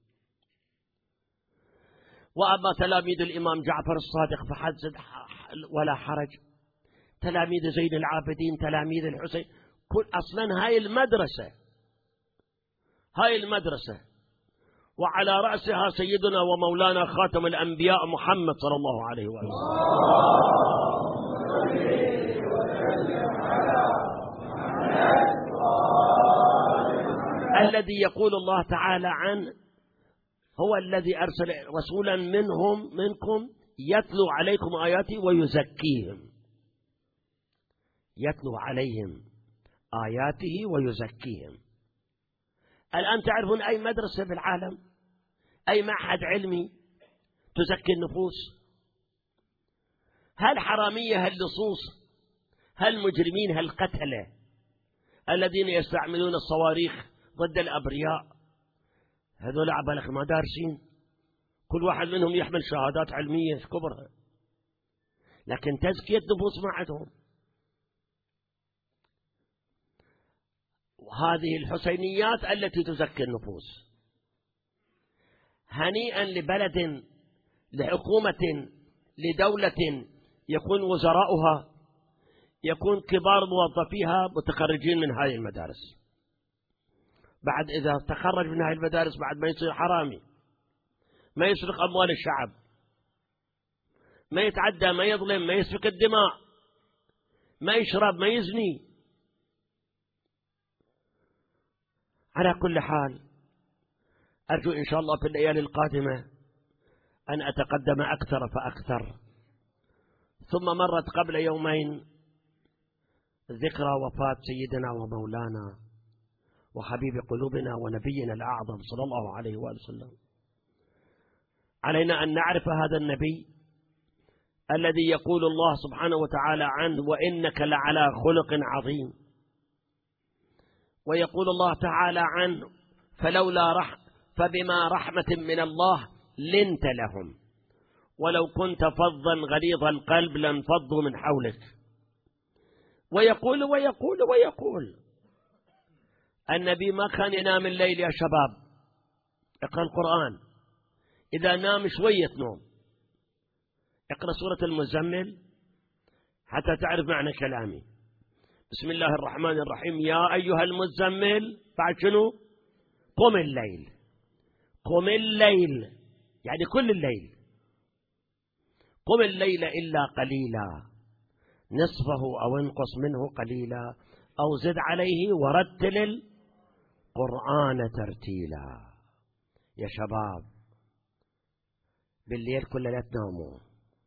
وأما تلاميذ الإمام جعفر الصادق فحدث ولا حرج، تلاميذ زين العابدين، تلاميذ الحسين، كل أصلا هاي المدرسة هاي المدرسة وعلى رأسها سيدنا ومولانا خاتم الأنبياء محمد صلى الله عليه وسلم. الذي يقول الله تعالى عنه هو الذي أرسل رسولا منهم منكم يتلو عليكم آياتي ويزكيهم، يتلو عليهم آياته ويزكيهم. الآن تعرفون أي مدرسة بالعالم، أي معهد علمي تزكي النفوس؟ هل حرامية، هل لصوص، هل مجرمين، هل قتلة الذين يستعملون الصواريخ ضد الأبرياء، هذول عبالك ما دارسين، كل واحد منهم يحمل شهادات علمية كبرى، لكن تزكية نفوس ما عندهم. وهذه الحسينيات التي تزكي النفوس. هنيئا لبلد، لحكومة، لدولة يكون وزراؤها، يكون كبار موظفيها متخرجين من هذه المدارس. بعد إذا تخرج من هذه المدارس بعد ما يصير حرامي، ما يسرق أموال الشعب، ما يتعدى، ما يظلم، ما يسفك الدماء، ما يشرب، ما يزني. على كل حال أرجو إن شاء الله في الليالي القادمة أن أتقدم أكثر فأكثر. ثم مرت قبل يومين ذكرى وفاة سيدنا ومولانا وحبيب قلوبنا ونبينا الأعظم صلى الله عليه وآله وسلم، علينا أن نعرف هذا النبي الذي يقول الله سبحانه وتعالى عنه: وإنك لعلى خلق عظيم. ويقول الله تعالى عنه: فلولا رح فبما رحمة من الله لنت لهم ولو كنت فظا غليظ القلب لانفضوا من حولك. ويقول ويقول ويقول النبي ما كان ينام الليل يا شباب. اقرأ القرآن، إذا نام شوية نوم. اقرأ سورة المزمل حتى تعرف معنى كلامي. بسم الله الرحمن الرحيم: يا أيها المزمل، بعد شنو؟ قم الليل. قم الليل يعني كل الليل. قم الليل إلا قليلا نصفه أو انقص منه قليلا أو زد عليه ورتل القرآن ترتيلا. يا شباب بالليل كل لا تناموا،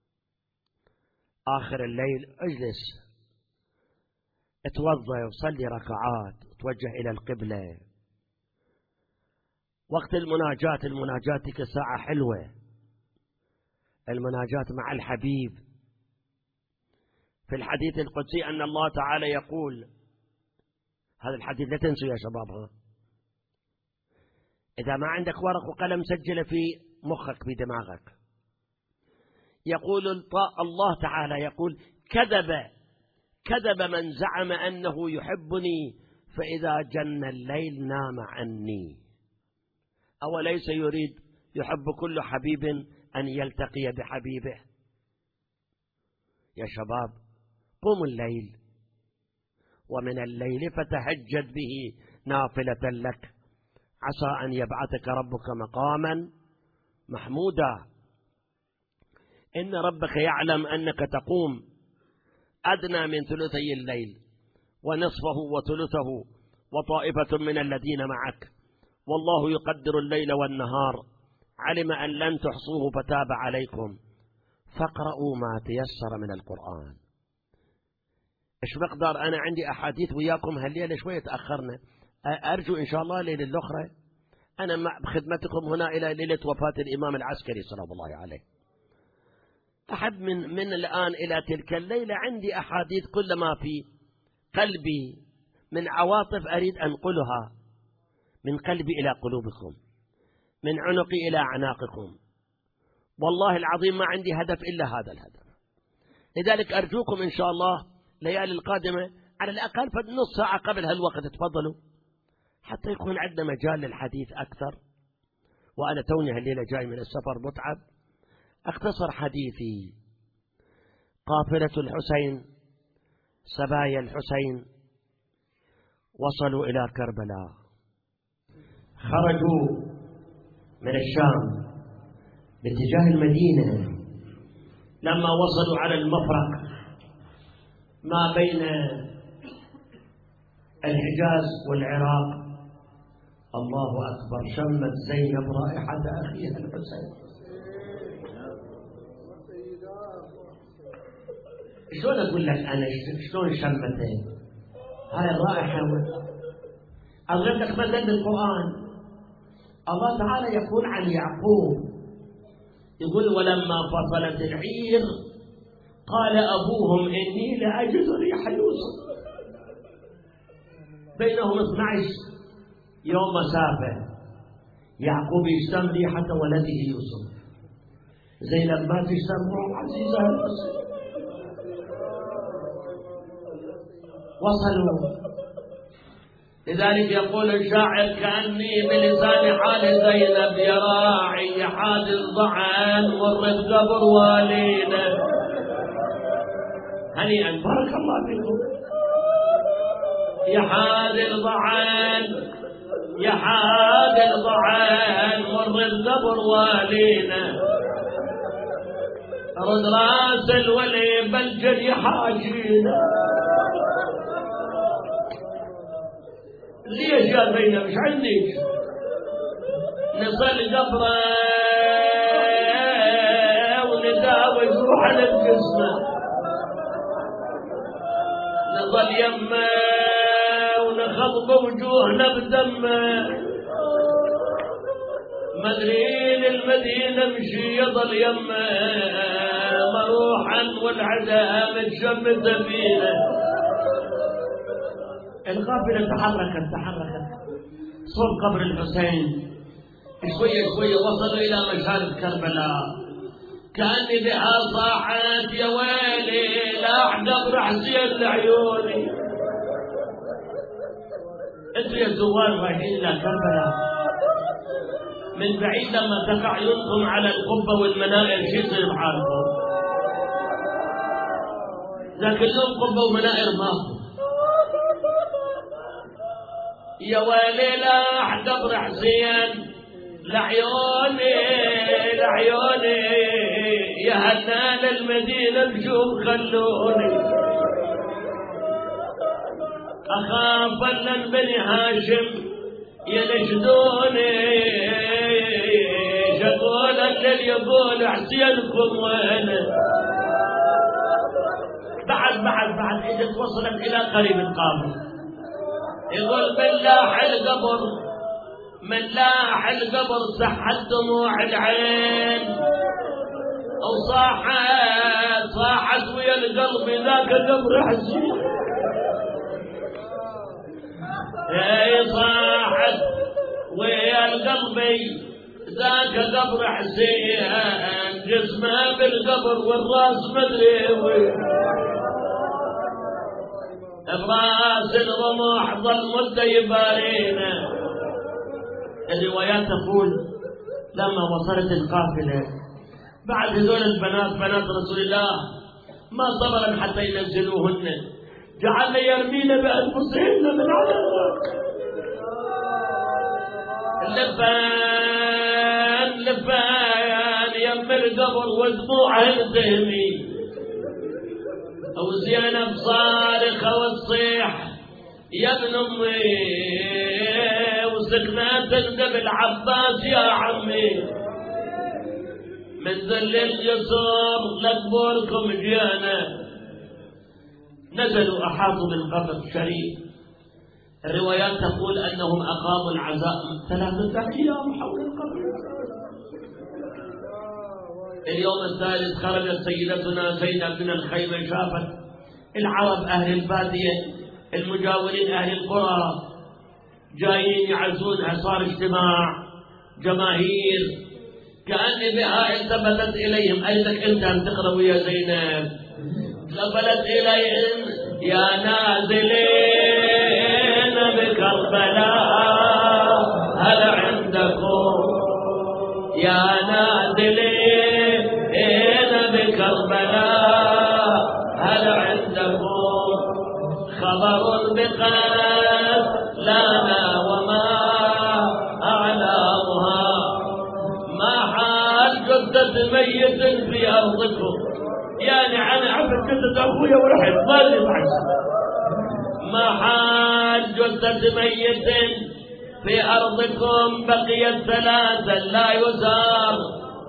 آخر الليل اجلس اتوضى وصلي ركعات، توجه إلى القبلة. وقت المناجاة، المناجاة تلك ساعة حلوة، المناجاة مع الحبيب. في الحديث القدسي أن الله تعالى يقول، هذا الحديث لا تنسوا يا شباب، ها إذا ما عندك ورق وقلم سجله في مخك في دماغك. يقول الله تعالى يقول: كذب كذب من زعم أنه يحبني فإذا جن الليل نام عني. أوليس يريد يحب كل حبيب أن يلتقي بحبيبه؟ يا شباب قوموا الليل، ومن الليل فتهجد به نافلة لك عسى أن يبعثك ربك مقاما محمودا. إن ربك يعلم أنك تقوم أدنى من ثلثي الليل ونصفه وثلثه وطائفة من الذين معك، والله يقدر الليل والنهار، علم أن لن تحصوه فتاب عليكم فاقرؤوا ما تيسر من القرآن. إيش مقدار؟ أنا عندي أحاديث وياكم هالليلة شوية تأخرنا، أرجو إن شاء الله ليلة الأخرى أنا مع خدمتكم هنا إلى ليلة وفاة الإمام العسكري سلام الله عليه. أحب من, من الآن إلى تلك الليلة عندي أحاديث كل ما في قلبي من عواطف أريد أنقلها من قلبي إلى قلوبكم، من عنقي إلى أعناقكم. والله العظيم ما عندي هدف إلا هذا الهدف. لذلك أرجوكم إن شاء الله ليالي القادمة على الأقل فنص ساعة قبل هالوقت تفضلوا حتى يكون عندنا مجال للحديث أكثر. وأنا توني هالليلة جاي من السفر متعب، أختصر حديثي. قافلة الحسين، سبايا الحسين وصلوا إلى كربلاء، خرجوا من الشام باتجاه المدينة. لما وصلوا على المفرق ما بين الحجاز والعراق، الله أكبر، شمت زينب رائحة أخيها الحسين. شلون أقول لك أنا شلون شمتها هاي الرائحة؟ أضرب لك مثل بالقرآن. الله تعالى يقول عن يعقوب، يقول: ولما فصلت العير قال أبوهم إني لأجد ريح يوسف. بينهم اثني عشر يوم مسافة، يعقوب يشتم ريحة ولده يوسف، زينب ما تشتم عزيزها الحسين. وصلوا. لذلك يقول الشاعر: كأني بلسان حال زينب يا راعي حاد الضعان مرت قبر والينا. هنيئا، بارك الله فيكم. يا حاد الضعان يا حاد الضعان مرت قبر والينا، رد راس الولي بلجد يحاجينا. ليش يا زينب مش عندك؟ نصلي قبره ونداوي روح الجسمه، ظل يمه ونخضب وجوهنا بدمه مدرين المدينة مشي يضل يمه مروحا والعدا متشمت فينا. القافلة تحركت تحركت صوب قبر الحسين شوية شوية وصلوا إلى مشارف كربلاء كأني بها صاحت يا ويلي لا قبر حسين لعيوني. انتوا يا زوار رايحين إلى كربلاء من بعيد لما تقع عيونكم على القبة والمنائر شو يصير بحالكم؟ لكن اليوم قبة ومنائر ماكو. يا ويلي لا قبر حسين لعيوني لعيوني يا هلال المدينة بشوف خلوني أخاف أن بني هاشم ينشدوني شكول اللي يقول حسينكم وين. بعد بعد بعد إذا وصلت إلى قريب القبر يقول من لاح القبر من لاح القبر سحت دموع العين وصاحت صاحت ويا القلب ذاك قبر حسين. اي صاحت ويا القلب ذاك قبر حسين جسمه بالقبر والراس مدري وين براس الرمح ظل مده يبارينا. الروايات تقول لما وصلت القافله بعد هذول البنات بنات رسول الله ما صبرا حتى ينزلوهن جعلنا يرمين بانفسهن من على الارض. لبان لبان يم القبر ودموعهن تهمي وزينب صارخة وتصيح يا ابن امي وسكنات تندب العباس يا عمي من ذل الجسور لقبوركم جيانا. نزلوا احاطوا بالقبر الشريف. الروايات تقول انهم اقاموا العزاء ثلاثة ايام حول القبر. اليوم الثالث خرجت سيدتنا زينب من الخيمة شافت العرب أهل البادية المجاورين أهل القرى جايين يعزونها. صار اجتماع جماهير كأن بها التفتت إليهم أيضك أنت أن تقرأوا يا زينب. قبلت إليهم يا نازلين بكربلاء هل عندكم يا نازلين بكربلاء هل عندكم خبر بقت لنا وما أعلامها ما حال جثة ميت في أرضكم. يعني أنا عفت جثة أخويا ورحت ما لي بحث. ما حال جثة ميت في أرضكم بقيت ثلاثا لا يزار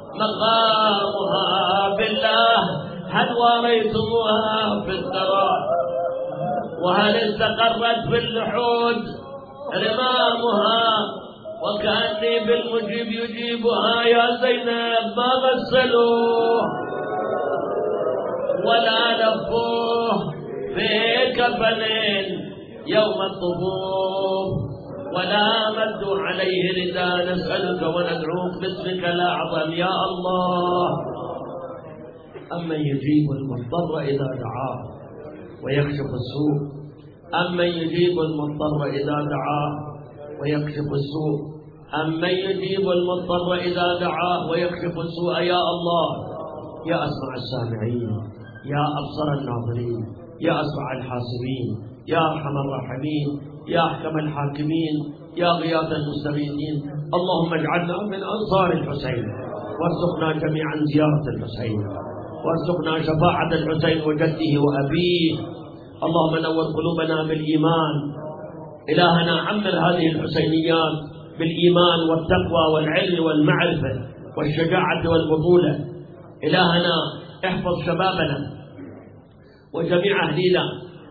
مقامها بالله هل واريتموها في الثرى وهل استقرت في اللحود رمامها وكأني بالمجيب يجيبها يا زينب ما غسلوه ولا لفوه في كفنين يوم الطفوف ولا مدوا عليه رداء نسألك وندعوك باسمك الأعظم يا الله. أمن يجيب المضطر إذا دعاه ويكشف السوء أمن يجيب المضطر إذا دعاه ويكشف السوء أمن يجيب المضطر إذا دعاه ويكشف السوء يا الله يا أسمع السامعين يا أبصر الناظرين يا أسمع الحاسبين يا أرحم الراحمين يا أحكم الحاكمين يا غياث المستغيثين. اللهم اجعلنا من أنصار الحسين وارزقنا جميعا زيارة الحسين وارزقنا شفاعة الحسين وجده وأبيه. اللهم نور قلوبنا بالإيمان. إلهنا عمر هذه الحسينيات بالإيمان والتقوى والعلم والمعرفة والشجاعة والبطولة. إلهنا احفظ شبابنا وجميع أهلنا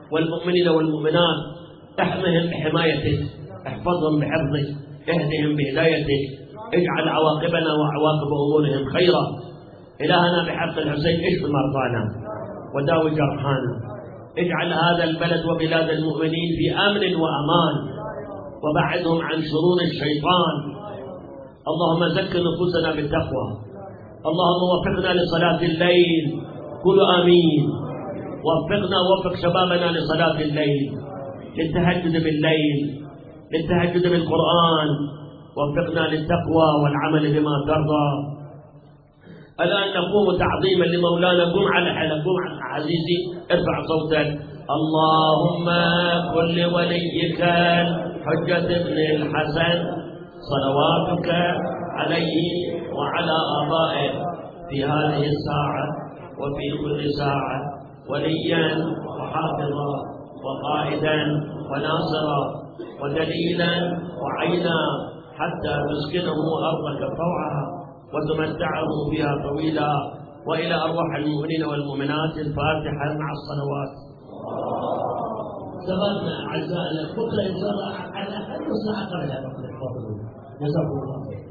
والمؤمنين والمؤمنات، احمهم بحمايتك، احفظهم بحفظك، اهدهم بهدايتك، اجعل عواقبنا وعواقب أمورهم خيرا. إلهنا بحق الحسين اشف مرضانا وداوي جرحانا، اجعل هذا البلد وبلاد المؤمنين في أمن وأمان، وبعدهم عن شرور الشيطان. اللهم زك نفوسنا بالتقوى، اللهم وفقنا لصلاة الليل، قولوا آمين. وفقنا ووفق شبابنا لصلاة الليل، للتهجد بالليل، للتهجد بالقرآن، وفقنا للتقوى والعمل بما ترضى. الآن نقوم تعظيما لمولانا. قم على حلق، قم عزيزي، ارفع صوتك. اللهم كن لوليك حجة بن الحسن صلواتك عليه وعلى آبائه في هذه الساعة وفي كل ساعة وليا وحافظا وقائدا وناصرا ودليلا وعينا، حتى تسكنه أرضك طوعا وتمتعه فيها طويلا. وإلى أرواح المؤمنين والمؤمنات الفاتحة مع الصلوات. سبقنا أعزائنا بكرة إن شاء الله على أقل ساعة قبلها. جزاكم الله خير.